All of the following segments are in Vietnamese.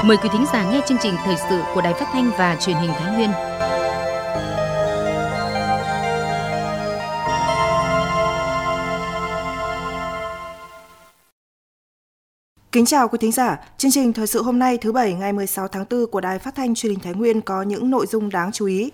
Mời quý thính giả nghe chương trình thời sự của Đài Phát thanh và Truyền hình Thái Nguyên. Kính chào quý thính giả, chương trình thời sự hôm nay thứ Bảy ngày 16 tháng 4 của Đài Phát thanh Truyền hình Thái Nguyên có những nội dung đáng chú ý.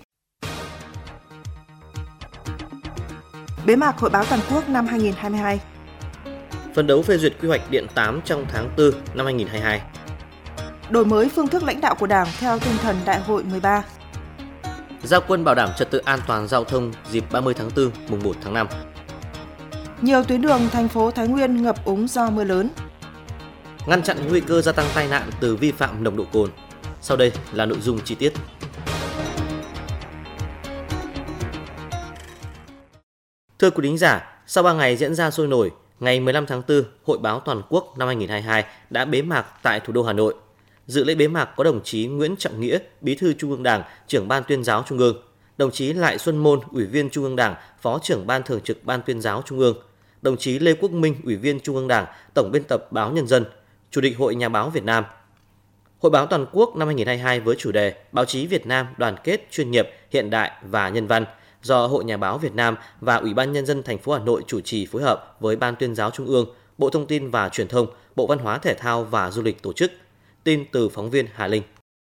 Bế mạc Hội báo toàn quốc năm 2022. Phấn đấu phê duyệt quy hoạch điện 8 trong tháng 4 năm 2022. Đổi mới phương thức lãnh đạo của Đảng theo tinh thần Đại hội 13. Giao quân bảo đảm trật tự an toàn giao thông dịp 30 tháng 4, mùng 1 tháng 5. Nhiều tuyến đường thành phố Thái Nguyên ngập úng do mưa lớn. Ngăn chặn nguy cơ gia tăng tai nạn từ vi phạm nồng độ cồn. Sau đây là nội dung chi tiết. Thưa quý thính giả, sau 3 ngày diễn ra sôi nổi, ngày 15 tháng 4, Hội báo toàn quốc năm 2022 đã bế mạc tại thủ đô Hà Nội. Dự lễ bế mạc có đồng chí Nguyễn Trọng Nghĩa, Bí thư Trung ương Đảng, Trưởng ban Tuyên giáo Trung ương, đồng chí Lại Xuân Môn, Ủy viên Trung ương Đảng, Phó Trưởng ban Thường trực Ban Tuyên giáo Trung ương, đồng chí Lê Quốc Minh, Ủy viên Trung ương Đảng, Tổng biên tập báo Nhân dân, Chủ tịch Hội Nhà báo Việt Nam. Hội báo toàn quốc năm 2022 với chủ đề Báo chí Việt Nam đoàn kết, chuyên nghiệp, hiện đại và nhân văn do Hội Nhà báo Việt Nam và Ủy ban Nhân dân thành phố Hà Nội chủ trì phối hợp với Ban Tuyên giáo Trung ương, Bộ Thông tin và Truyền thông, Bộ Văn hóa Thể thao và Du lịch tổ chức. Tin từ phóng viên Hà Linh.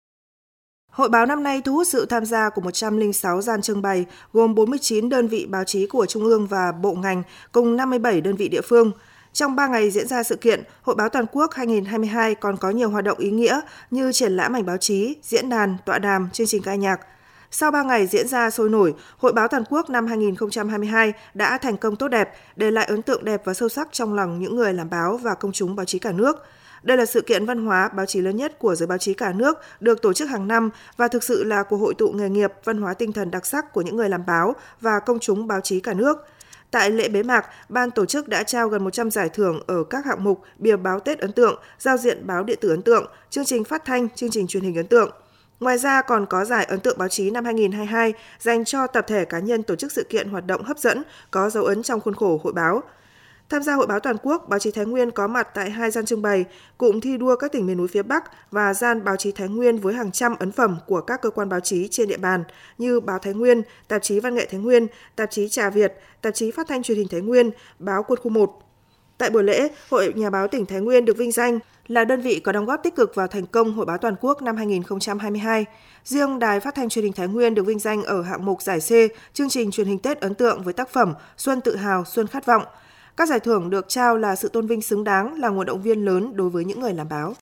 Hội báo năm nay thu hút sự tham gia của 106 gian trưng bày, gồm 49 đơn vị báo chí của Trung ương và bộ ngành, cùng 57 đơn vị địa phương. Trong 3 ngày diễn ra sự kiện, Hội báo toàn quốc 2022 còn có nhiều hoạt động ý nghĩa như triển lãm ảnh báo chí, diễn đàn, tọa đàm, chương trình ca nhạc. Sau 3 ngày diễn ra sôi nổi, Hội báo toàn quốc năm 2022 đã thành công tốt đẹp, để lại ấn tượng đẹp và sâu sắc trong lòng những người làm báo và công chúng báo chí cả nước. Đây là sự kiện văn hóa báo chí lớn nhất của giới báo chí cả nước, được tổ chức hàng năm và thực sự là cuộc hội tụ nghề nghiệp, văn hóa tinh thần đặc sắc của những người làm báo và công chúng báo chí cả nước. Tại lễ bế mạc, ban tổ chức đã trao gần 100 giải thưởng ở các hạng mục bìa báo Tết ấn tượng, giao diện báo điện tử ấn tượng, chương trình phát thanh, chương trình truyền hình ấn tượng. Ngoài ra còn có giải ấn tượng báo chí năm 2022 dành cho tập thể cá nhân tổ chức sự kiện hoạt động hấp dẫn, có dấu ấn trong khuôn khổ hội báo. Tham gia Hội báo toàn quốc, báo chí Thái Nguyên có mặt tại 2 gian trưng bày, cụm thi đua các tỉnh miền núi phía Bắc và gian báo chí Thái Nguyên với hàng trăm ấn phẩm của các cơ quan báo chí trên địa bàn như báo Thái Nguyên, tạp chí Văn nghệ Thái Nguyên, tạp chí Trà Việt, tạp chí Phát thanh Truyền hình Thái Nguyên, báo Quân khu 1. Tại buổi lễ, Hội Nhà báo tỉnh Thái Nguyên được vinh danh là đơn vị có đóng góp tích cực vào thành công Hội báo toàn quốc năm 2022. Riêng Đài Phát thanh Truyền hình Thái Nguyên được vinh danh ở hạng mục giải C, chương trình truyền hình Tết ấn tượng với tác phẩm Xuân tự hào, Xuân khát vọng. Các giải thưởng được trao là sự tôn vinh xứng đáng, là nguồn động viên lớn đối với những người làm báo.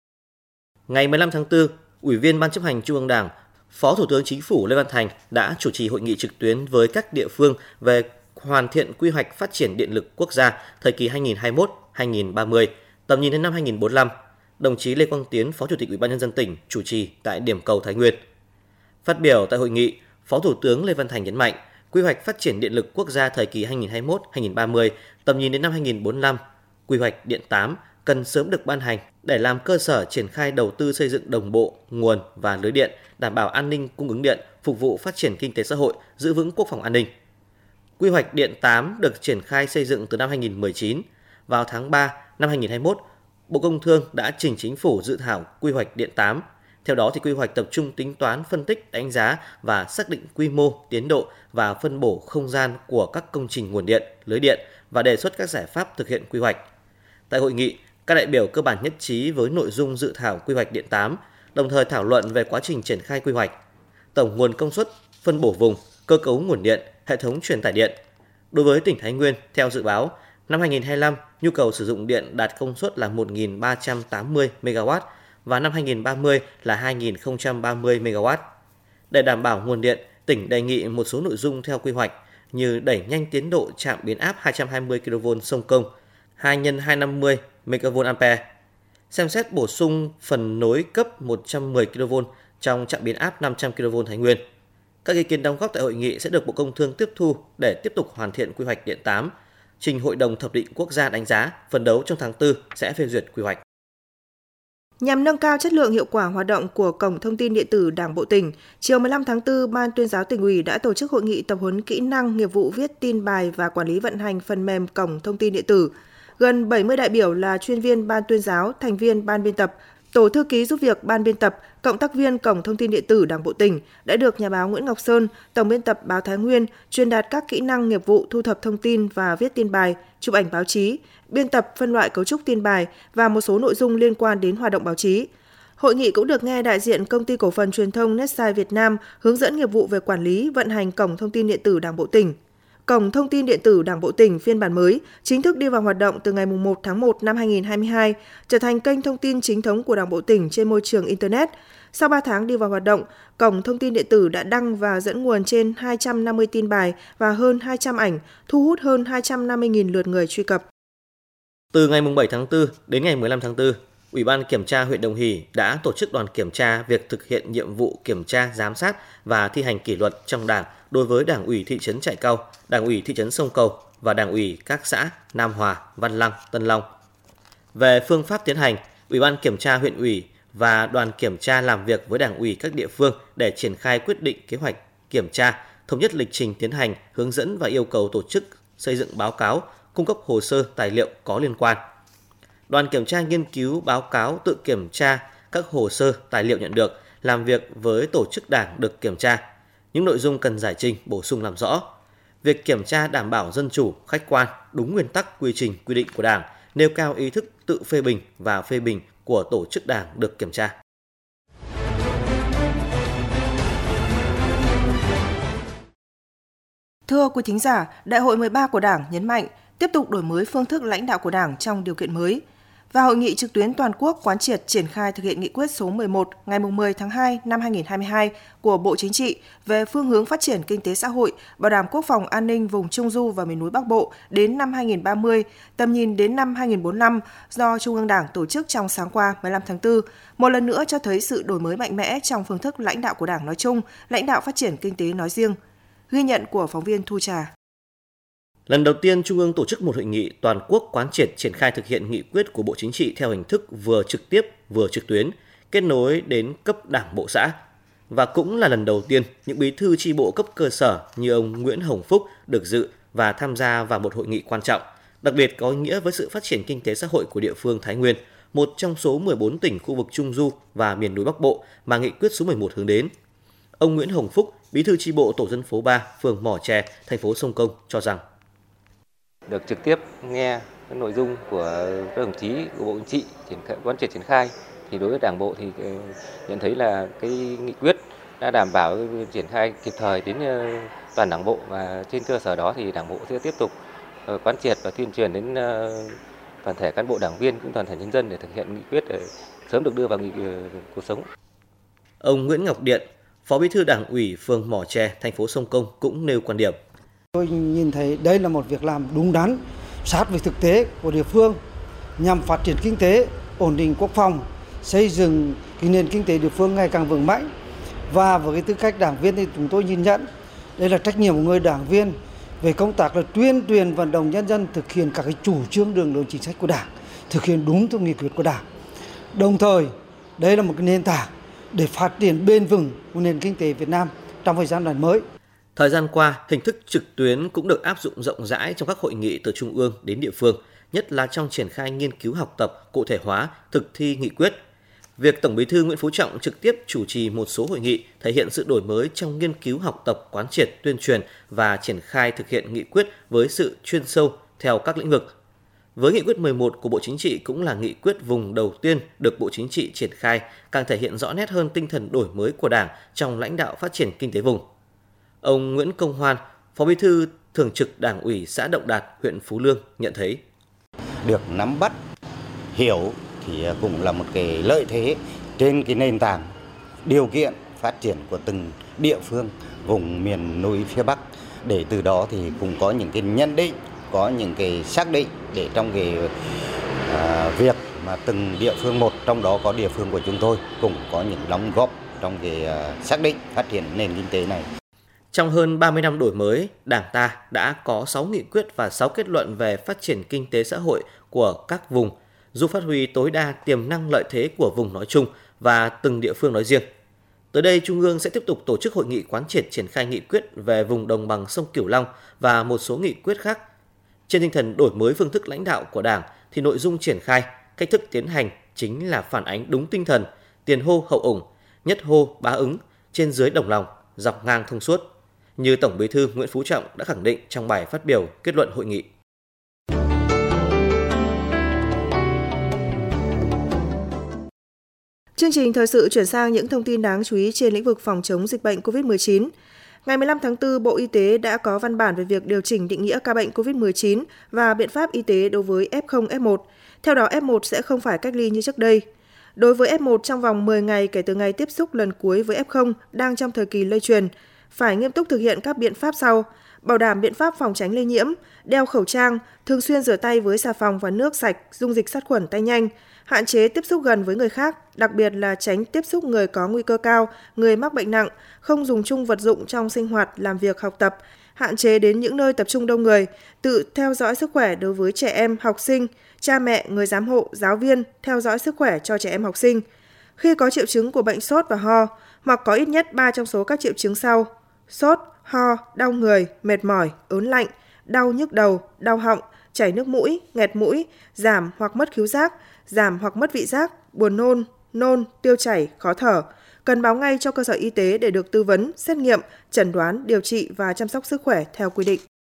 Ngày 15 tháng 4, Ủy viên Ban chấp hành Trung ương Đảng, Phó Thủ tướng Chính phủ Lê Văn Thành đã chủ trì hội nghị trực tuyến với các địa phương về hoàn thiện quy hoạch phát triển điện lực quốc gia thời kỳ 2021-2030, tầm nhìn đến năm 2045. Đồng chí Lê Quang Tiến, Phó Chủ tịch Ủy ban Nhân dân tỉnh chủ trì tại điểm cầu Thái Nguyên. Phát biểu tại hội nghị, Phó Thủ tướng Lê Văn Thành nhấn mạnh, quy hoạch phát triển điện lực quốc gia thời kỳ 2021-2030, tầm nhìn đến năm 2045, quy hoạch điện 8 cần sớm được ban hành để làm cơ sở triển khai đầu tư xây dựng đồng bộ nguồn và lưới điện, đảm bảo an ninh cung ứng điện, phục vụ phát triển kinh tế xã hội, giữ vững quốc phòng an ninh. Quy hoạch điện 8 được triển khai xây dựng từ năm 2019. Vào tháng 3 năm 2021, Bộ Công Thương đã trình Chính phủ dự thảo quy hoạch điện 8. Theo đó, thì quy hoạch tập trung tính toán, phân tích, đánh giá và xác định quy mô, tiến độ và phân bổ không gian của các công trình nguồn điện, lưới điện và đề xuất các giải pháp thực hiện quy hoạch. Tại hội nghị, các đại biểu cơ bản nhất trí với nội dung dự thảo quy hoạch điện 8, đồng thời thảo luận về quá trình triển khai quy hoạch, tổng nguồn công suất, phân bổ vùng, cơ cấu nguồn điện, hệ thống truyền tải điện. Đối với tỉnh Thái Nguyên, theo dự báo, năm 2025, nhu cầu sử dụng điện đạt công suất là 1.380 MW và năm 2030 là 2.030 MW. Để đảm bảo nguồn điện, tỉnh đề nghị một số nội dung theo quy hoạch như đẩy nhanh tiến độ trạm biến áp 220 kV sông Công, 2x250 MVA, xem xét bổ sung phần nối cấp 110 kV trong trạm biến áp 500 kV Thái Nguyên. Các ý kiến đóng góp tại hội nghị sẽ được Bộ Công Thương tiếp thu để tiếp tục hoàn thiện quy hoạch điện 8, trình Hội đồng Thẩm định Quốc gia đánh giá, phấn đấu trong tháng 4 sẽ phê duyệt quy hoạch. Nhằm nâng cao chất lượng hiệu quả hoạt động của Cổng Thông tin Điện tử Đảng Bộ tỉnh, chiều 15 tháng 4, Ban Tuyên giáo Tỉnh ủy đã tổ chức hội nghị tập huấn kỹ năng, nghiệp vụ viết tin bài và quản lý vận hành phần mềm Cổng Thông tin Điện tử. Gần 70 đại biểu là chuyên viên Ban Tuyên giáo, thành viên Ban biên tập, Tổ thư ký giúp việc ban biên tập, cộng tác viên Cổng Thông tin điện tử Đảng bộ tỉnh đã được nhà báo Nguyễn Ngọc Sơn, tổng biên tập báo Thái Nguyên truyền đạt các kỹ năng nghiệp vụ thu thập thông tin và viết tin bài, chụp ảnh báo chí, biên tập phân loại cấu trúc tin bài và một số nội dung liên quan đến hoạt động báo chí. Hội nghị cũng được nghe đại diện Công ty Cổ phần Truyền thông Netside Việt Nam hướng dẫn nghiệp vụ về quản lý, vận hành Cổng Thông tin điện tử Đảng bộ tỉnh. Cổng Thông tin điện tử Đảng bộ tỉnh phiên bản mới chính thức đi vào hoạt động từ ngày 1 tháng 1 năm 2022, trở thành kênh thông tin chính thống của Đảng bộ tỉnh trên môi trường Internet. Sau 3 tháng đi vào hoạt động, Cổng Thông tin điện tử đã đăng và dẫn nguồn trên 250 tin bài và hơn 200 ảnh, thu hút hơn 250.000 lượt người truy cập. Từ ngày 7 tháng 4 đến ngày 15 tháng 4, Ủy ban Kiểm tra huyện Đồng Hỷ đã tổ chức đoàn kiểm tra việc thực hiện nhiệm vụ kiểm tra, giám sát và thi hành kỷ luật trong Đảng đối với Đảng ủy thị trấn Trại Cao, Đảng ủy thị trấn Sông Cầu và Đảng ủy các xã Nam Hòa, Văn Lăng, Tân Long. Về phương pháp tiến hành, Ủy ban Kiểm tra huyện ủy và đoàn kiểm tra làm việc với Đảng ủy các địa phương để triển khai quyết định kế hoạch kiểm tra, thống nhất lịch trình tiến hành, hướng dẫn và yêu cầu tổ chức xây dựng báo cáo, cung cấp hồ sơ tài liệu có liên quan. Đoàn kiểm tra nghiên cứu báo cáo tự kiểm tra các hồ sơ tài liệu nhận được, làm việc với tổ chức đảng được kiểm tra, những nội dung cần giải trình, bổ sung làm rõ. Việc kiểm tra đảm bảo dân chủ, khách quan, đúng nguyên tắc, quy trình, quy định của Đảng, nêu cao ý thức tự phê bình và phê bình của tổ chức đảng được kiểm tra. Thưa quý thính giả, Đại hội 13 của Đảng nhấn mạnh tiếp tục đổi mới phương thức lãnh đạo của Đảng trong điều kiện mới. Và hội nghị trực tuyến toàn quốc quán triệt triển khai thực hiện nghị quyết số 11 ngày 10 tháng 2 năm 2022 của Bộ Chính trị về phương hướng phát triển kinh tế xã hội, bảo đảm quốc phòng an ninh vùng Trung du và miền núi Bắc Bộ đến năm 2030, tầm nhìn đến năm 2045 do Trung ương Đảng tổ chức trong sáng qua 15 tháng 4, một lần nữa cho thấy sự đổi mới mạnh mẽ trong phương thức lãnh đạo của Đảng nói chung, lãnh đạo phát triển kinh tế nói riêng. Ghi nhận của phóng viên Thu Trà. Lần đầu tiên, Trung ương tổ chức một hội nghị toàn quốc quán triệt triển khai thực hiện nghị quyết của Bộ Chính trị theo hình thức vừa trực tiếp vừa trực tuyến, kết nối đến cấp đảng bộ xã. Và cũng là lần đầu tiên, những bí thư chi bộ cấp cơ sở như ông Nguyễn Hồng Phúc được dự và tham gia vào một hội nghị quan trọng, đặc biệt có ý nghĩa với sự phát triển kinh tế xã hội của địa phương Thái Nguyên, một trong số 14 tỉnh khu vực Trung du và miền núi Bắc Bộ mà nghị quyết số 11 hướng đến. Ông Nguyễn Hồng Phúc, bí thư chi bộ tổ dân phố 3, phường Mỏ Chè, thành phố Sông Công cho rằng được trực tiếp nghe cái nội dung của các đồng chí của Bộ Chính trị quán triệt triển khai thì đối với Đảng bộ thì nhận thấy là cái nghị quyết đã đảm bảo triển khai kịp thời đến toàn Đảng bộ, và trên cơ sở đó thì Đảng bộ sẽ tiếp tục quán triệt và tuyên truyền đến toàn thể cán bộ đảng viên cũng toàn thể nhân dân để thực hiện nghị quyết để sớm được đưa vào cuộc sống. Ông Nguyễn Ngọc Điện, Phó Bí thư Đảng ủy phường Mỏ Chè, thành phố Sông Công cũng nêu quan điểm. Tôi nhìn thấy đây là một việc làm đúng đắn, sát với thực tế của địa phương nhằm phát triển kinh tế, ổn định quốc phòng, xây dựng cái nền kinh tế địa phương ngày càng vững mạnh. Và với cái tư cách đảng viên thì chúng tôi nhìn nhận đây là trách nhiệm của người đảng viên về công tác là tuyên truyền vận động nhân dân thực hiện các cái chủ trương đường lối chính sách của Đảng, thực hiện đúng theo nghị quyết của Đảng. Đồng thời, đây là một cái nền tảng để phát triển bền vững của nền kinh tế Việt Nam trong thời gian mới. Thời gian qua, hình thức trực tuyến cũng được áp dụng rộng rãi trong các hội nghị từ trung ương đến địa phương, nhất là trong triển khai nghiên cứu học tập, cụ thể hóa, thực thi nghị quyết. Việc Tổng Bí thư Nguyễn Phú Trọng trực tiếp chủ trì một số hội nghị thể hiện sự đổi mới trong nghiên cứu học tập, quán triệt, tuyên truyền và triển khai thực hiện nghị quyết với sự chuyên sâu theo các lĩnh vực. Với nghị quyết 11 của Bộ Chính trị cũng là nghị quyết vùng đầu tiên được Bộ Chính trị triển khai, càng thể hiện rõ nét hơn tinh thần đổi mới của Đảng trong lãnh đạo phát triển kinh tế vùng. Ông Nguyễn Công Hoan, Phó Bí thư Thường trực Đảng ủy xã Động Đạt, huyện Phú Lương nhận thấy. Được nắm bắt, hiểu thì cũng là một cái lợi thế trên cái nền tảng điều kiện phát triển của từng địa phương vùng miền núi phía Bắc, để từ đó thì cũng có những cái nhận định, có những cái xác định để trong cái việc mà từng địa phương một, trong đó có địa phương của chúng tôi cũng có những đóng góp trong cái xác định phát triển nền kinh tế này. Trong hơn 30 năm đổi mới, Đảng ta đã có 6 nghị quyết và 6 kết luận về phát triển kinh tế xã hội của các vùng, giúp phát huy tối đa tiềm năng lợi thế của vùng nói chung và từng địa phương nói riêng. Tới đây, Trung ương sẽ tiếp tục tổ chức hội nghị quán triệt triển khai nghị quyết về vùng đồng bằng sông Cửu Long và một số nghị quyết khác. Trên tinh thần đổi mới phương thức lãnh đạo của Đảng thì nội dung triển khai, cách thức tiến hành chính là phản ánh đúng tinh thần tiền hô hậu ủng, nhất hô bá ứng, trên dưới đồng lòng, dọc ngang thông suốt, như Tổng Bí thư Nguyễn Phú Trọng đã khẳng định trong bài phát biểu kết luận hội nghị. Chương trình thời sự chuyển sang những thông tin đáng chú ý trên lĩnh vực phòng chống dịch bệnh COVID-19. Ngày 15 tháng 4, Bộ Y tế đã có văn bản về việc điều chỉnh định nghĩa ca bệnh COVID-19 và biện pháp y tế đối với F0, F1. Theo đó, F1 sẽ không phải cách ly như trước đây. Đối với F1 trong vòng 10 ngày kể từ ngày tiếp xúc lần cuối với F0 đang trong thời kỳ lây truyền, phải nghiêm túc thực hiện các biện pháp sau: bảo đảm biện pháp phòng tránh lây nhiễm, đeo khẩu trang, thường xuyên rửa tay với xà phòng và nước sạch, dung dịch sát khuẩn tay nhanh, hạn chế tiếp xúc gần với người khác, đặc biệt là tránh tiếp xúc người có nguy cơ cao, người mắc bệnh nặng, không dùng chung vật dụng trong sinh hoạt, làm việc, học tập, hạn chế đến những nơi tập trung đông người, tự theo dõi sức khỏe đối với trẻ em, học sinh, cha mẹ, người giám hộ, giáo viên, theo dõi sức khỏe cho trẻ em học sinh. Khi có triệu chứng của bệnh sốt và ho, hoặc có ít nhất 3 trong số các triệu chứng sau: sốt, ho, đau người, mệt mỏi, ớn lạnh, đau nhức đầu, đau họng, chảy nước mũi, nghẹt mũi, giảm hoặc mất khứu giác, giảm hoặc mất vị giác, buồn nôn, tiêu chảy, khó thở, cần báo ngay cho cơ sở y tế để được tư vấn, xét nghiệm, chẩn đoán, điều trị và chăm sóc sức khỏe theo quy định.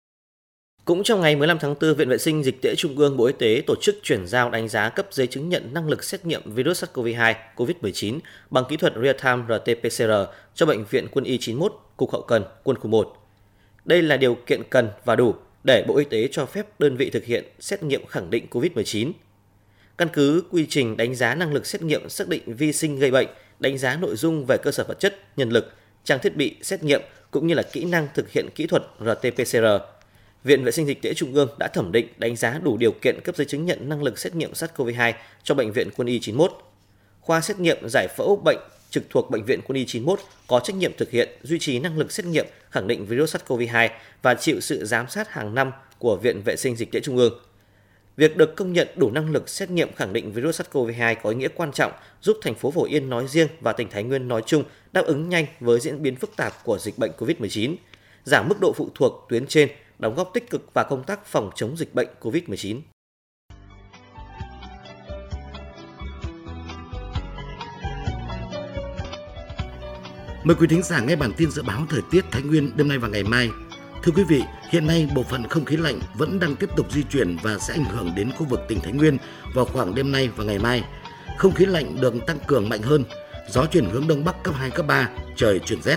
Cũng trong ngày 15 tháng 4, Viện Vệ sinh Dịch tễ Trung ương Bộ Y tế tổ chức chuyển giao đánh giá cấp giấy chứng nhận năng lực xét nghiệm virus SARS-CoV-2 COVID-19 bằng kỹ thuật real-time RT-PCR cho Bệnh viện Quân y 91, Cục Hậu cần, Quân khu 1. Đây là điều kiện cần và đủ để Bộ Y tế cho phép đơn vị thực hiện xét nghiệm khẳng định COVID-19. Căn cứ quy trình đánh giá năng lực xét nghiệm xác định vi sinh gây bệnh, đánh giá nội dung về cơ sở vật chất, nhân lực, trang thiết bị xét nghiệm cũng như là kỹ năng thực hiện kỹ thuật RT-PCR, Viện Vệ sinh Dịch tễ Trung ương đã thẩm định đánh giá đủ điều kiện cấp giấy chứng nhận năng lực xét nghiệm SARS-CoV-2 cho Bệnh viện Quân y 91. Khoa xét nghiệm giải phẫu bệnh trực thuộc Bệnh viện Quân y 91 có trách nhiệm thực hiện, duy trì năng lực xét nghiệm khẳng định virus SARS-CoV-2 và chịu sự giám sát hàng năm của Viện Vệ sinh Dịch tễ Trung ương. Việc được công nhận đủ năng lực xét nghiệm khẳng định virus SARS-CoV-2 có ý nghĩa quan trọng giúp thành phố Phổ Yên nói riêng và tỉnh Thái Nguyên nói chung đáp ứng nhanh với diễn biến phức tạp của dịch bệnh COVID-19, giảm mức độ phụ thuộc tuyến trên, đóng góp tích cực vào công tác phòng chống dịch bệnh COVID-19. Mời quý thính giả nghe bản tin dự báo thời tiết Thái Nguyên đêm nay và ngày mai. Thưa quý vị, hiện nay bộ phận không khí lạnh vẫn đang tiếp tục di chuyển và sẽ ảnh hưởng đến khu vực tỉnh Thái Nguyên vào khoảng đêm nay và ngày mai. Không khí lạnh được tăng cường mạnh hơn, gió chuyển hướng đông bắc cấp 2, cấp 3, trời chuyển rét.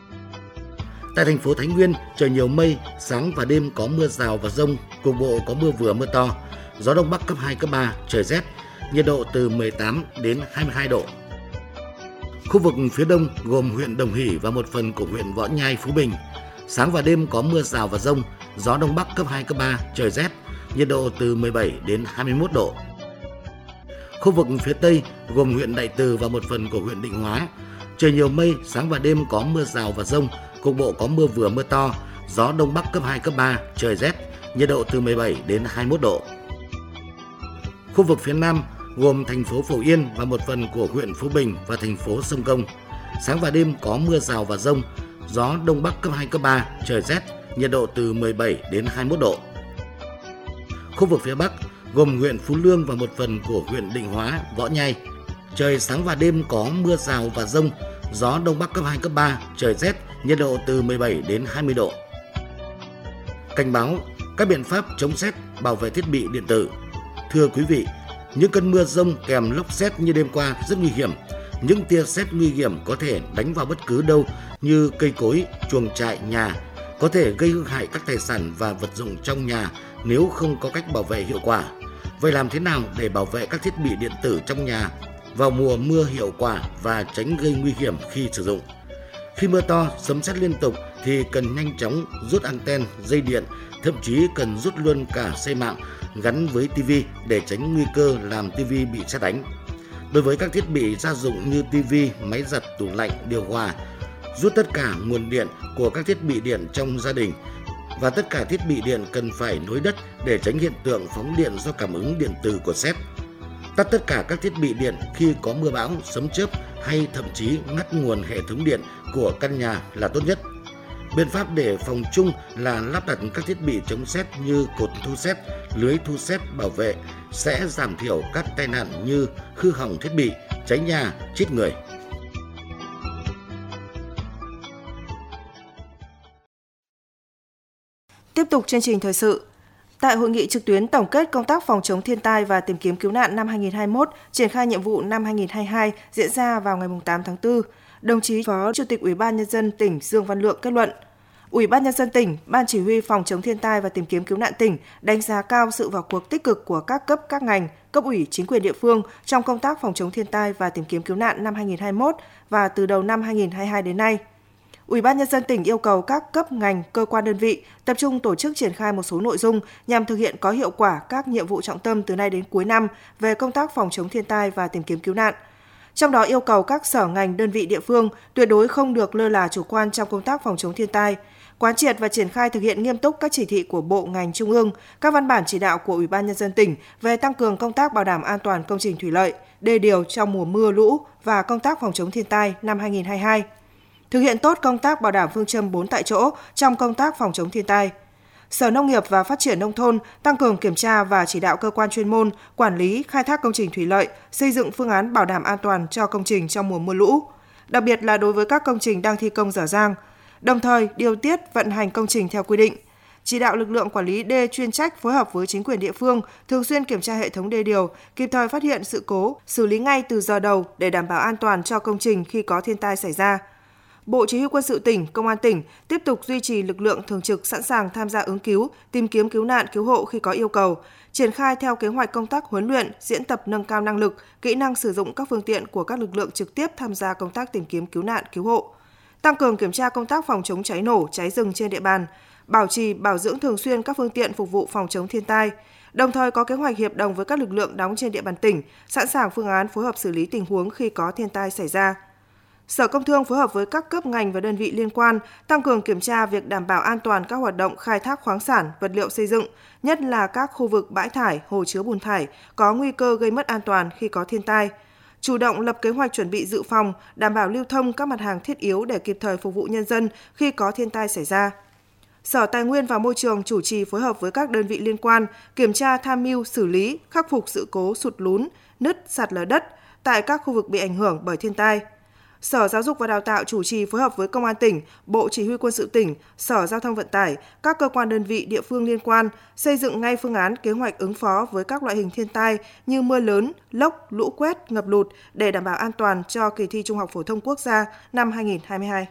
Tại thành phố Thái Nguyên, trời nhiều mây, sáng và đêm có mưa rào và dông, cục bộ có mưa vừa mưa to, gió đông bắc cấp 2, cấp 3, trời rét, nhiệt độ từ 18 đến 22 độ. Khu vực phía đông gồm huyện Đồng Hỷ và một phần của huyện Võ Nhai, Phú Bình. Sáng và đêm có mưa rào và dông, gió đông bắc cấp 2, cấp 3, trời rét, nhiệt độ từ 17 đến 21 độ. Khu vực phía tây gồm huyện Đại Từ và một phần của huyện Định Hóa. Trời nhiều mây, sáng và đêm có mưa rào và dông, cục bộ có mưa vừa mưa to, gió đông bắc cấp 2, cấp 3, trời rét, nhiệt độ từ 17 đến 21 độ. Khu vực phía nam gồm thành phố Phổ Yên và một phần của huyện Phú Bình và thành phố Sông Công. Sáng và đêm có mưa rào và dông, gió đông bắc cấp 2, cấp 3, trời rét, nhiệt độ từ 17 đến 21 độ. Khu vực phía bắc gồm huyện Phú Lương và một phần của huyện Định Hóa, Võ Nhai. Trời sáng và đêm có mưa rào và dông, gió đông bắc cấp 2, cấp 3, trời rét, nhiệt độ từ 17 đến 20 độ. Cảnh báo các biện pháp chống sét, bảo vệ thiết bị điện tử. Thưa quý vị, những cơn mưa dông kèm lốc sét như đêm qua rất nguy hiểm. Những tia sét nguy hiểm có thể đánh vào bất cứ đâu như cây cối, chuồng trại, nhà, có thể gây hư hại các tài sản và vật dụng trong nhà nếu không có cách bảo vệ hiệu quả. Vậy làm thế nào để bảo vệ các thiết bị điện tử trong nhà vào mùa mưa hiệu quả và tránh gây nguy hiểm khi sử dụng? Khi mưa to, sấm sét liên tục thì cần nhanh chóng rút anten, dây điện, thậm chí cần rút luôn cả dây mạng gắn với TV để tránh nguy cơ làm TV bị sét đánh. Đối với các thiết bị gia dụng như TV, máy giặt, tủ lạnh, điều hòa, rút tất cả nguồn điện của các thiết bị điện trong gia đình và tất cả thiết bị điện cần phải nối đất để tránh hiện tượng phóng điện do cảm ứng điện từ của sét. Tắt tất cả các thiết bị điện khi có mưa bão, sấm chớp hay thậm chí ngắt nguồn hệ thống điện của căn nhà là tốt nhất. Biện pháp để phòng chung là lắp đặt các thiết bị chống sét như cột thu sét, lưới thu sét bảo vệ sẽ giảm thiểu các tai nạn như hư hỏng thiết bị, cháy nhà, chết người. Tiếp tục chương trình thời sự. Tại hội nghị trực tuyến tổng kết công tác phòng chống thiên tai và tìm kiếm cứu nạn năm 2021, triển khai nhiệm vụ năm 2022 diễn ra vào ngày 8 tháng 4, đồng chí Phó Chủ tịch Ủy ban Nhân dân tỉnh Dương Văn Lượng kết luận, Ủy ban Nhân dân tỉnh, Ban Chỉ huy phòng chống thiên tai và tìm kiếm cứu nạn tỉnh đánh giá cao sự vào cuộc tích cực của các cấp các ngành, cấp ủy chính quyền địa phương trong công tác phòng chống thiên tai và tìm kiếm cứu nạn năm 2021 và từ đầu năm 2022 đến nay. Ủy ban Nhân dân tỉnh yêu cầu các cấp ngành, cơ quan đơn vị tập trung tổ chức triển khai một số nội dung nhằm thực hiện có hiệu quả các nhiệm vụ trọng tâm từ nay đến cuối năm về công tác phòng chống thiên tai và tìm kiếm cứu nạn. Trong đó yêu cầu các sở ngành, đơn vị địa phương tuyệt đối không được lơ là chủ quan trong công tác phòng chống thiên tai, quán triệt và triển khai thực hiện nghiêm túc các chỉ thị của Bộ, ngành, Trung ương, các văn bản chỉ đạo của Ủy ban Nhân dân tỉnh về tăng cường công tác bảo đảm an toàn công trình thủy lợi, đê điều trong mùa mưa lũ và công tác phòng chống thiên tai năm 2022. Thực hiện tốt công tác bảo đảm phương châm 4 tại chỗ trong công tác phòng chống thiên tai. Sở Nông nghiệp và Phát triển Nông thôn tăng cường kiểm tra và chỉ đạo cơ quan chuyên môn, quản lý, khai thác công trình thủy lợi, xây dựng phương án bảo đảm an toàn cho công trình trong mùa mưa lũ, đặc biệt là đối với các công trình đang thi công dở dang, đồng thời điều tiết vận hành công trình theo quy định. Chỉ đạo lực lượng quản lý đê chuyên trách phối hợp với chính quyền địa phương thường xuyên kiểm tra hệ thống đê điều, kịp thời phát hiện sự cố, xử lý ngay từ giờ đầu để đảm bảo an toàn cho công trình khi có thiên tai xảy ra. Bộ Chỉ huy Quân sự tỉnh, Công an tỉnh tiếp tục duy trì lực lượng thường trực sẵn sàng tham gia ứng cứu, tìm kiếm cứu nạn cứu hộ khi có yêu cầu, triển khai theo kế hoạch công tác huấn luyện, diễn tập nâng cao năng lực, kỹ năng sử dụng các phương tiện của các lực lượng trực tiếp tham gia công tác tìm kiếm cứu nạn cứu hộ, tăng cường kiểm tra công tác phòng chống cháy nổ, cháy rừng trên địa bàn, bảo trì, bảo dưỡng thường xuyên các phương tiện phục vụ phòng chống thiên tai, đồng thời có kế hoạch hiệp đồng với các lực lượng đóng trên địa bàn tỉnh, sẵn sàng phương án phối hợp xử lý tình huống khi có thiên tai xảy ra. Sở Công Thương phối hợp với các cấp ngành và đơn vị liên quan tăng cường kiểm tra việc đảm bảo an toàn các hoạt động khai thác khoáng sản, vật liệu xây dựng, nhất là các khu vực bãi thải, hồ chứa bùn thải có nguy cơ gây mất an toàn khi có thiên tai. Chủ động lập kế hoạch chuẩn bị dự phòng, đảm bảo lưu thông các mặt hàng thiết yếu để kịp thời phục vụ nhân dân khi có thiên tai xảy ra. Sở Tài nguyên và Môi trường chủ trì phối hợp với các đơn vị liên quan kiểm tra, tham mưu, xử lý, khắc phục sự cố sụt lún, nứt, sạt lở đất tại các khu vực bị ảnh hưởng bởi thiên tai. Sở Giáo dục và Đào tạo chủ trì phối hợp với Công an tỉnh, Bộ Chỉ huy Quân sự tỉnh, Sở Giao thông Vận tải, các cơ quan đơn vị địa phương liên quan xây dựng ngay phương án kế hoạch ứng phó với các loại hình thiên tai như mưa lớn, lốc, lũ quét, ngập lụt để đảm bảo an toàn cho kỳ thi Trung học phổ thông quốc gia năm 2022.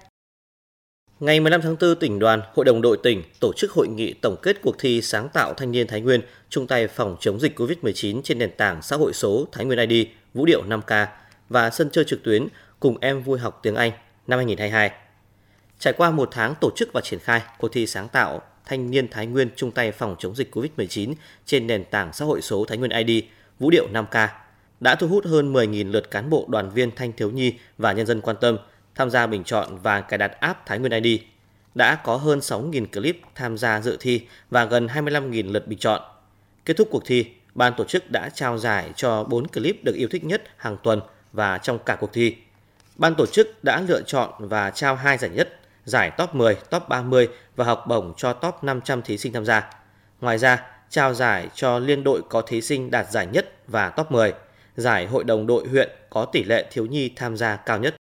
Ngày 15 tháng 4, tỉnh đoàn, Hội đồng đội tỉnh tổ chức hội nghị tổng kết cuộc thi sáng tạo thanh niên Thái Nguyên chung tay phòng chống dịch COVID-19 trên nền tảng xã hội số Thái Nguyên ID, vũ điệu 5K và sân chơi trực tuyến Cùng em vui học tiếng Anh năm 2022. Trải qua một tháng tổ chức và triển khai, cuộc thi sáng tạo thanh niên Thái Nguyên chung tay phòng chống dịch COVID-19 trên nền tảng xã hội số Thái Nguyên ID, vũ điệu 5K đã thu hút hơn 10.000 lượt cán bộ, đoàn viên, thanh thiếu nhi và nhân dân quan tâm tham gia bình chọn và cài đặt app Thái Nguyên ID. Đã có hơn 6.000 clip tham gia dự thi và gần 25.000 lượt bình chọn. Kết thúc cuộc thi, ban tổ chức đã trao giải cho 4 clip được yêu thích nhất hàng tuần và trong cả cuộc thi. Ban tổ chức đã lựa chọn và trao 2 giải nhất, giải top 10, top 30 và học bổng cho top 500 thí sinh tham gia. Ngoài ra, trao giải cho liên đội có thí sinh đạt giải nhất và top 10, giải hội đồng đội huyện có tỷ lệ thiếu nhi tham gia cao nhất.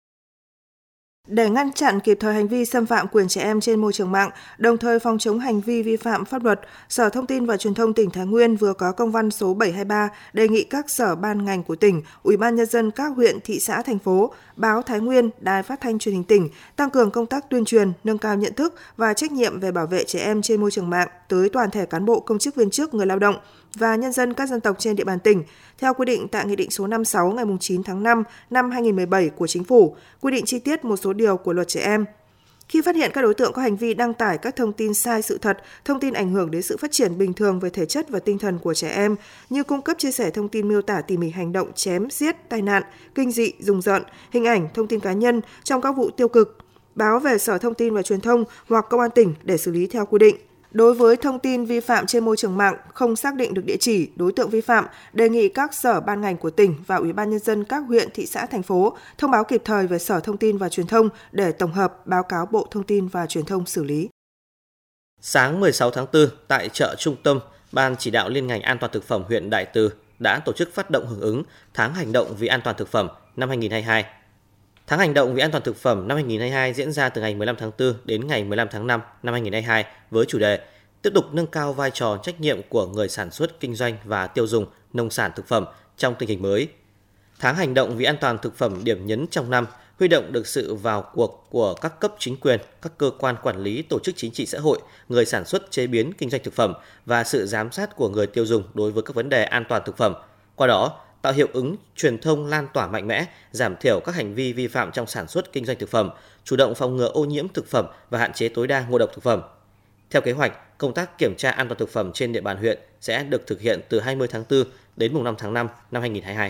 Để ngăn chặn kịp thời hành vi xâm phạm quyền trẻ em trên môi trường mạng, đồng thời phòng chống hành vi vi phạm pháp luật, Sở Thông tin và Truyền thông tỉnh Thái Nguyên vừa có công văn số 723 đề nghị các sở ban ngành của tỉnh, Ủy ban Nhân dân các huyện, thị xã, thành phố, báo Thái Nguyên, Đài Phát thanh Truyền hình tỉnh tăng cường công tác tuyên truyền, nâng cao nhận thức và trách nhiệm về bảo vệ trẻ em trên môi trường mạng tới toàn thể cán bộ, công chức viên chức, người lao động và nhân dân các dân tộc trên địa bàn tỉnh, theo quy định tại Nghị định số 56 ngày 9 tháng 5 năm 2017 của Chính phủ, quy định chi tiết một số điều của Luật Trẻ Em. Khi phát hiện các đối tượng có hành vi đăng tải các thông tin sai sự thật, thông tin ảnh hưởng đến sự phát triển bình thường về thể chất và tinh thần của trẻ em, như cung cấp chia sẻ thông tin miêu tả tỉ mỉ hành động chém, giết, tai nạn, kinh dị, rùng rợn, hình ảnh, thông tin cá nhân trong các vụ tiêu cực, báo về Sở Thông tin và Truyền thông hoặc Công an tỉnh để xử lý theo quy định. Đối với thông tin vi phạm trên môi trường mạng không xác định được địa chỉ, đối tượng vi phạm, đề nghị các sở ban ngành của tỉnh và Ủy ban Nhân dân các huyện, thị xã, thành phố thông báo kịp thời về Sở Thông tin và Truyền thông để tổng hợp báo cáo Bộ Thông tin và Truyền thông xử lý. Sáng 16 tháng 4, tại chợ Trung Tâm, Ban Chỉ đạo Liên ngành An toàn thực phẩm huyện Đại Từ đã tổ chức phát động hưởng ứng Tháng hành động vì an toàn thực phẩm năm 2022. Tháng hành động vì an toàn thực phẩm năm 2022 diễn ra từ ngày 15 tháng 4 đến ngày 15 tháng 5 năm 2022 với chủ đề tiếp tục nâng cao vai trò trách nhiệm của người sản xuất, kinh doanh và tiêu dùng nông sản thực phẩm trong tình hình mới. Tháng hành động vì an toàn thực phẩm điểm nhấn trong năm huy động được sự vào cuộc của các cấp chính quyền, các cơ quan quản lý, tổ chức chính trị xã hội, người sản xuất, chế biến, kinh doanh thực phẩm và sự giám sát của người tiêu dùng đối với các vấn đề an toàn thực phẩm. Qua đó, tạo hiệu ứng truyền thông lan tỏa mạnh mẽ, giảm thiểu các hành vi vi phạm trong sản xuất, kinh doanh thực phẩm, chủ động phòng ngừa ô nhiễm thực phẩm và hạn chế tối đa ngộ độc thực phẩm. Theo kế hoạch, công tác kiểm tra an toàn thực phẩm trên địa bàn huyện sẽ được thực hiện từ 20 tháng 4 đến mùng 5 tháng 5 năm 2022.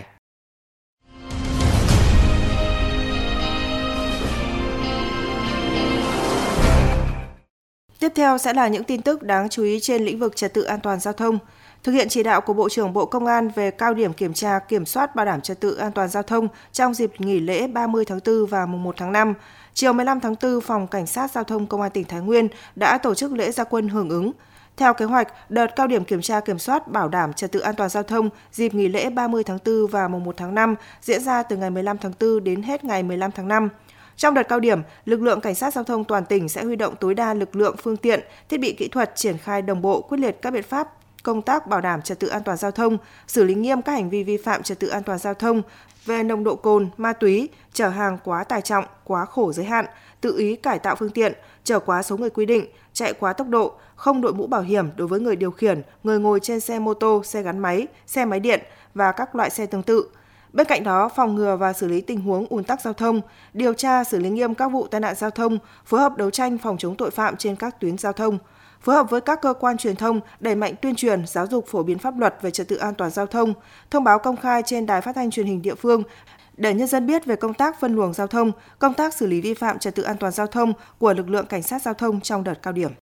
Tiếp theo sẽ là những tin tức đáng chú ý trên lĩnh vực trật tự an toàn giao thông. Thực hiện chỉ đạo của Bộ trưởng Bộ Công an về cao điểm kiểm tra, kiểm soát bảo đảm trật tự an toàn giao thông trong dịp nghỉ lễ 30 tháng 4 và mùng 1 tháng 5, chiều 15 tháng 4, Phòng Cảnh sát Giao thông Công an tỉnh Thái Nguyên đã tổ chức lễ ra quân hưởng ứng. Theo kế hoạch, đợt cao điểm kiểm tra kiểm soát bảo đảm trật tự an toàn giao thông dịp nghỉ lễ 30 tháng 4 và mùng 1 tháng 5 diễn ra từ ngày 15 tháng 4 đến hết ngày 15 tháng 5. Trong đợt cao điểm, lực lượng cảnh sát giao thông toàn tỉnh sẽ huy động tối đa lực lượng, phương tiện, thiết bị kỹ thuật, triển khai đồng bộ quyết liệt các biện pháp công tác bảo đảm trật tự an toàn giao thông, xử lý nghiêm các hành vi vi phạm trật tự an toàn giao thông về nồng độ cồn, ma túy, chở hàng quá tải trọng, quá khổ giới hạn, tự ý cải tạo phương tiện, chở quá số người quy định, chạy quá tốc độ, không đội mũ bảo hiểm đối với người điều khiển, người ngồi trên xe mô tô, xe gắn máy, xe máy điện và các loại xe tương tự. Bên cạnh đó, phòng ngừa và xử lý tình huống ùn tắc giao thông, điều tra xử lý nghiêm các vụ tai nạn giao thông, phối hợp đấu tranh phòng chống tội phạm trên các tuyến giao thông, phối hợp với các cơ quan truyền thông đẩy mạnh tuyên truyền, giáo dục phổ biến pháp luật về trật tự an toàn giao thông, thông báo công khai trên đài phát thanh truyền hình địa phương để nhân dân biết về công tác phân luồng giao thông, công tác xử lý vi phạm trật tự an toàn giao thông của lực lượng cảnh sát giao thông trong đợt cao điểm.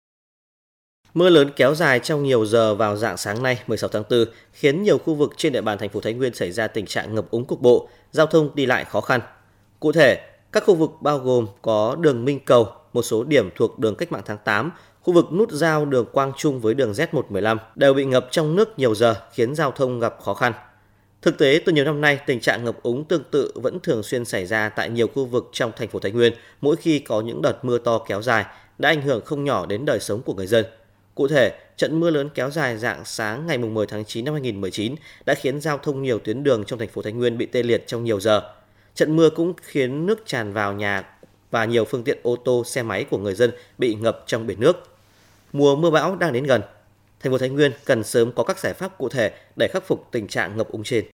Mưa lớn kéo dài trong nhiều giờ vào rạng sáng nay 16 tháng 4 khiến nhiều khu vực trên địa bàn thành phố Thái Nguyên xảy ra tình trạng ngập úng cục bộ, giao thông đi lại khó khăn. Cụ thể, các khu vực bao gồm có đường Minh Cầu, một số điểm thuộc đường Cách mạng tháng 8, khu vực nút giao đường Quang Trung với đường Z115 đều bị ngập trong nước nhiều giờ khiến giao thông gặp khó khăn. Thực tế, từ nhiều năm nay, tình trạng ngập úng tương tự vẫn thường xuyên xảy ra tại nhiều khu vực trong thành phố Thái Nguyên mỗi khi có những đợt mưa to kéo dài, đã ảnh hưởng không nhỏ đến đời sống của người dân. Cụ thể, trận mưa lớn kéo dài rạng sáng ngày 10 tháng 9 năm 2019 đã khiến giao thông nhiều tuyến đường trong thành phố Thái Nguyên bị tê liệt trong nhiều giờ. Trận mưa cũng khiến nước tràn vào nhà và nhiều phương tiện ô tô, xe máy của người dân bị ngập trong biển nước. Mùa mưa bão đang đến gần. Thành phố Thái Nguyên cần sớm có các giải pháp cụ thể để khắc phục tình trạng ngập úng trên.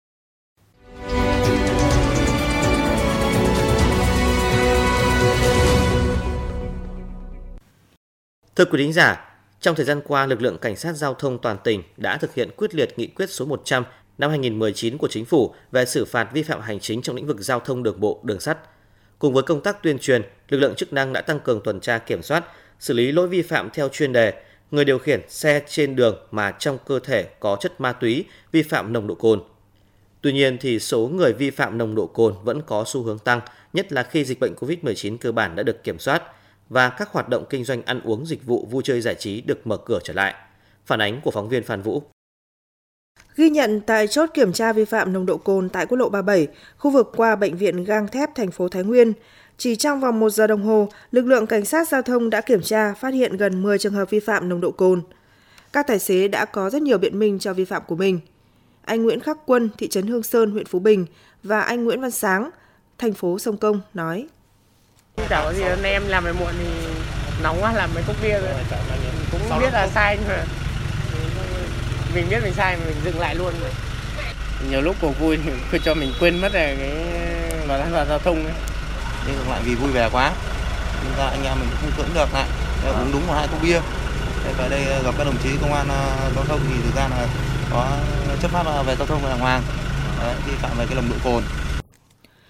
Thưa quý thính giả, trong thời gian qua, lực lượng cảnh sát giao thông toàn tỉnh đã thực hiện quyết liệt nghị quyết số 100 năm 2019 của Chính phủ về xử phạt vi phạm hành chính trong lĩnh vực giao thông đường bộ, đường sắt. Cùng với công tác tuyên truyền, lực lượng chức năng đã tăng cường tuần tra kiểm soát, xử lý lỗi vi phạm theo chuyên đề, người điều khiển xe trên đường mà trong cơ thể có chất ma túy, vi phạm nồng độ cồn. Tuy nhiên thì số người vi phạm nồng độ cồn vẫn có xu hướng tăng, nhất là khi dịch bệnh COVID-19 cơ bản đã được kiểm soát và các hoạt động kinh doanh ăn uống, dịch vụ vui chơi giải trí được mở cửa trở lại. Phản ánh của phóng viên Phan Vũ. Ghi nhận tại chốt kiểm tra vi phạm nồng độ cồn tại quốc lộ 37, khu vực qua bệnh viện gang thép thành phố Thái Nguyên, chỉ trong vòng 1 giờ đồng hồ, lực lượng cảnh sát giao thông đã kiểm tra, phát hiện gần 10 trường hợp vi phạm nồng độ cồn. Các tài xế đã có rất nhiều biện minh cho vi phạm của mình. Anh Nguyễn Khắc Quân, thị trấn Hương Sơn, huyện Phú Bình và anh Nguyễn Văn Sáng, thành phố Sông Công nói: Chả có gì, anh em làm về muộn thì nóng quá, làm mấy cốc bia rồi. Cũng biết là sai nhưng mà mình biết mình sai mình dừng lại luôn rồi. Nhiều lúc cuộc vui thì cho mình quên mất cái luật an toàn giao thông ấy. Nhưng lại vì vui vẻ quá, nên ra anh em mình cũng không cưỡng được lại, uống đúng 1-2 cốc bia. Về đây gặp các đồng chí công an giao thông thì thực ra là có chấp pháp về giao thông đàng hoàng, vi phạm về cái nồng độ cồn.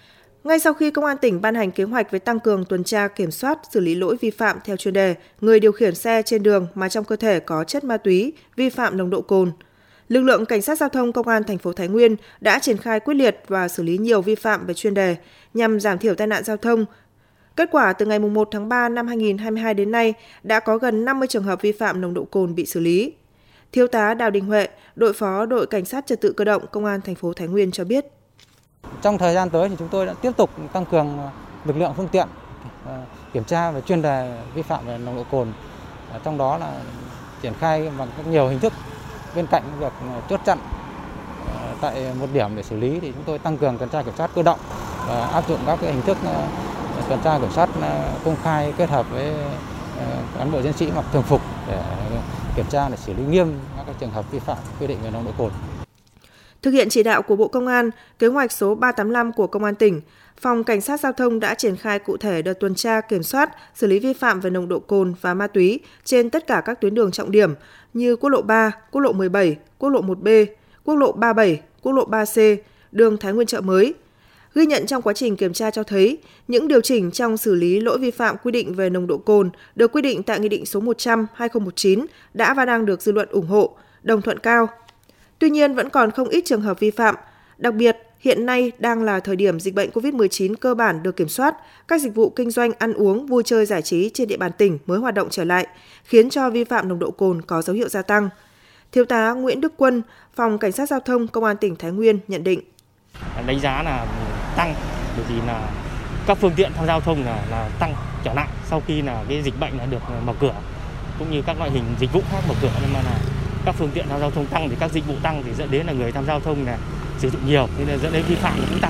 Ngay sau khi Công an tỉnh ban hành kế hoạch về tăng cường tuần tra kiểm soát, xử lý lỗi vi phạm theo chuyên đề người điều khiển xe trên đường mà trong cơ thể có chất ma túy, vi phạm nồng độ cồn, lực lượng Cảnh sát Giao thông Công an thành phố Thái Nguyên đã triển khai quyết liệt và xử lý nhiều vi phạm về chuyên đề nhằm giảm thiểu tai nạn giao thông. Kết quả từ ngày 1 tháng 3 năm 2022 đến nay đã có gần 50 trường hợp vi phạm nồng độ cồn bị xử lý. Thiếu tá Đào Đình Huệ, đội phó đội Cảnh sát trật tự cơ động Công an thành phố Thái Nguyên cho biết. Trong thời gian tới thì chúng tôi đã tiếp tục tăng cường lực lượng phương tiện kiểm tra về chuyên đề vi phạm về nồng độ cồn. Trong đó là triển khai bằng nhiều hình thức, bên cạnh việc chốt chặn tại một điểm để xử lý thì chúng tôi tăng cường tuần tra kiểm soát cơ động và áp dụng các hình thức tuần tra kiểm soát công khai kết hợp với cán bộ chiến sĩ mặc thường phục để kiểm tra để xử lý nghiêm các trường hợp vi phạm quy định về nồng độ cồn. Thực hiện chỉ đạo của Bộ Công an, kế hoạch số 385 của Công an tỉnh, Phòng Cảnh sát Giao thông đã triển khai cụ thể đợt tuần tra kiểm soát, xử lý vi phạm về nồng độ cồn và ma túy trên tất cả các tuyến đường trọng điểm như quốc lộ 3, quốc lộ 17, quốc lộ 1B, quốc lộ 37, quốc lộ 3C, đường Thái Nguyên Chợ Mới. Ghi nhận trong quá trình kiểm tra cho thấy, những điều chỉnh trong xử lý lỗi vi phạm quy định về nồng độ cồn được quy định tại Nghị định số 100/2019 đã và đang được dư luận ủng hộ, đồng thuận cao. Tuy nhiên, vẫn còn không ít trường hợp vi phạm. Đặc biệt, hiện nay đang là thời điểm dịch bệnh COVID-19 cơ bản được kiểm soát, các dịch vụ kinh doanh ăn uống, vui chơi giải trí trên địa bàn tỉnh mới hoạt động trở lại, khiến cho vi phạm nồng độ cồn có dấu hiệu gia tăng. Thiếu tá Nguyễn Đức Quân, Phòng Cảnh sát Giao thông Công an tỉnh Thái Nguyên nhận định. Đánh giá là tăng bởi vì là các phương tiện tham gia giao thông là tăng trở lại sau khi là cái dịch bệnh đã được mở cửa, cũng như các loại hình dịch vụ khác mở cửa, nhưng mà là các phương tiện tham gia giao thông tăng thì các dịch vụ tăng thì dẫn đến là người tham gia giao thông là sử dụng nhiều nên là dẫn đến vi phạm cũng tăng.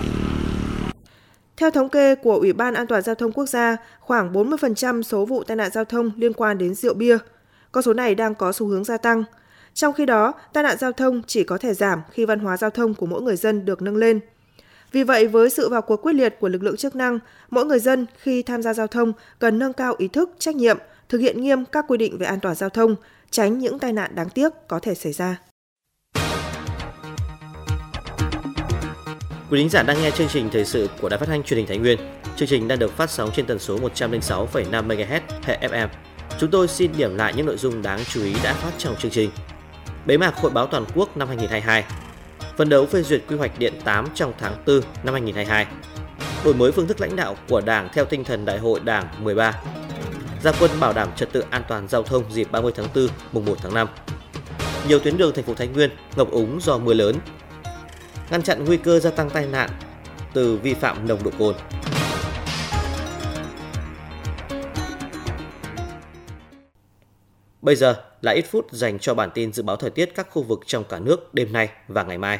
Theo thống kê của Ủy ban An toàn Giao thông Quốc gia, khoảng 40% số vụ tai nạn giao thông liên quan đến rượu bia. Con số này đang có xu hướng gia tăng. Trong khi đó, tai nạn giao thông chỉ có thể giảm khi văn hóa giao thông của mỗi người dân được nâng lên. Vì vậy, với sự vào cuộc quyết liệt của lực lượng chức năng, mỗi người dân khi tham gia giao thông cần nâng cao ý thức, trách nhiệm, thực hiện nghiêm các quy định về an toàn giao thông, tránh những tai nạn đáng tiếc có thể xảy ra. Quý thính giả đang nghe chương trình thời sự của Đài Phát thanh Truyền hình Thái Nguyên. Chương trình đang được phát sóng trên tần số 106,5 MHz hệ FM. Chúng tôi xin điểm lại những nội dung đáng chú ý đã phát trong chương trình. Bế mạc Hội báo toàn quốc năm 2022. Phấn đấu phê duyệt quy hoạch điện 8 trong tháng 4 năm 2022. Đổi mới phương thức lãnh đạo của Đảng theo tinh thần Đại hội Đảng 13. Ra quân bảo đảm trật tự an toàn giao thông dịp 30 tháng 4, mùng 1 tháng 5. Nhiều tuyến đường thành phố Thái Nguyên ngập úng do mưa lớn. Ngăn chặn nguy cơ gia tăng tai nạn từ vi phạm nồng độ cồn. Bây giờ là ít phút dành cho bản tin dự báo thời tiết các khu vực trong cả nước đêm nay và ngày mai.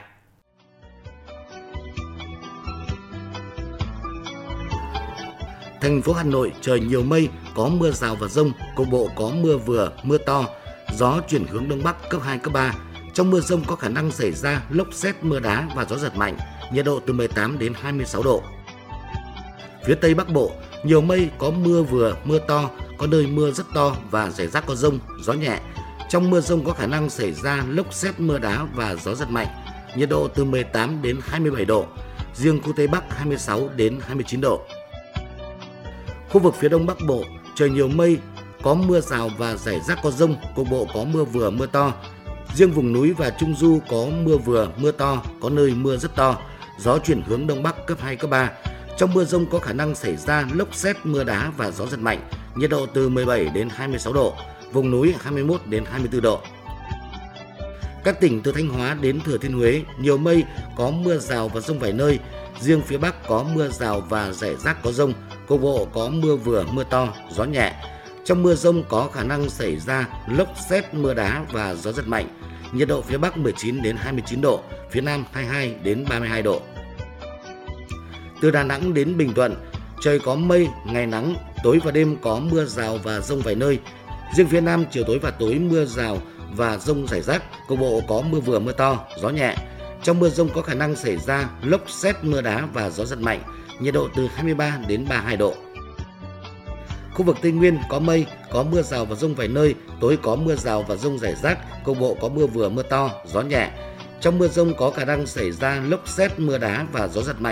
Thành phố Hà Nội trời nhiều mây, có mưa rào và dông, cục bộ có mưa vừa, mưa to, gió chuyển hướng đông bắc cấp 2, cấp 3. Trong mưa dông có khả năng xảy ra lốc sét, mưa đá và gió giật mạnh, nhiệt độ từ 18 đến 26 độ. Phía Tây Bắc Bộ, nhiều mây, có mưa vừa, mưa to, có nơi mưa rất to và rải rác có dông, gió nhẹ. Trong mưa dông có khả năng xảy ra lốc sét, mưa đá và gió giật mạnh, nhiệt độ từ 18 đến 27 độ, riêng khu Tây Bắc 26 đến 29 độ. Khu vực phía Đông Bắc Bộ, trời nhiều mây, có mưa rào và rải rác có dông, cục bộ có mưa vừa, mưa to. Riêng vùng núi và Trung Du có mưa vừa, mưa to, có nơi mưa rất to, gió chuyển hướng Đông Bắc cấp 2, cấp 3. Trong mưa dông có khả năng xảy ra lốc sét, mưa đá và gió giật mạnh, nhiệt độ từ 17 đến 26 độ, vùng núi 21 đến 24 độ. Các tỉnh từ Thanh Hóa đến Thừa Thiên Huế, nhiều mây, có mưa rào và dông vài nơi. Riêng phía Bắc có mưa rào và rải rác có dông, cục bộ có mưa vừa, mưa to, gió nhẹ. Trong mưa dông có khả năng xảy ra lốc sét, mưa đá và gió giật mạnh. Nhiệt độ phía Bắc 19 đến 29 độ, phía Nam 22 đến 32 độ. Từ Đà Nẵng đến Bình Thuận, trời có mây, ngày nắng, tối và đêm có mưa rào và dông vài nơi. Riêng phía Nam chiều tối và tối mưa rào và dông rải rác, cục bộ có mưa vừa, mưa to, gió nhẹ. Trong mưa dông có khả năng xảy ra lốc sét, mưa đá và gió giật mạnh, nhiệt độ từ 23 đến 32 độ. Khu vực Tây Nguyên có mây, có mưa rào và dông vài nơi, tối có mưa rào và dông rải rác, cục bộ có mưa vừa, mưa to, gió nhẹ. Trong mưa dông có khả năng xảy ra lốc sét, mưa đá và gió giật mạnh,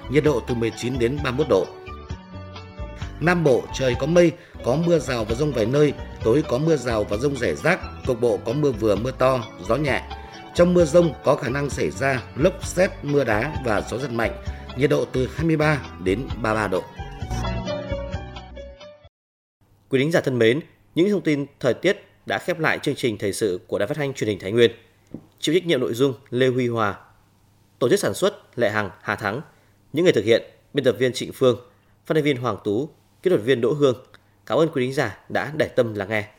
nhiệt độ từ 19 đến 31 độ. Nam Bộ trời có mây, có mưa rào và dông vài nơi, tối có mưa rào và dông rải rác, cục bộ có mưa vừa mưa to, gió nhẹ. Trong mưa dông có khả năng xảy ra lốc sét, mưa đá và gió giật mạnh, nhiệt độ từ 23 đến 33 độ. Quý thính giả thân mến, những thông tin thời tiết đã khép lại chương trình thời sự của Đài Phát thanh Truyền hình Thái Nguyên. Chịu trách nhiệm nội dung Lê Huy Hòa, tổ chức sản xuất Lệ Hằng, Hà Thắng, những người thực hiện biên tập viên Trịnh Phương, phát thanh viên Hoàng Tú, kỹ thuật viên Đỗ Hương. Cảm ơn quý thính giả đã để tâm lắng nghe.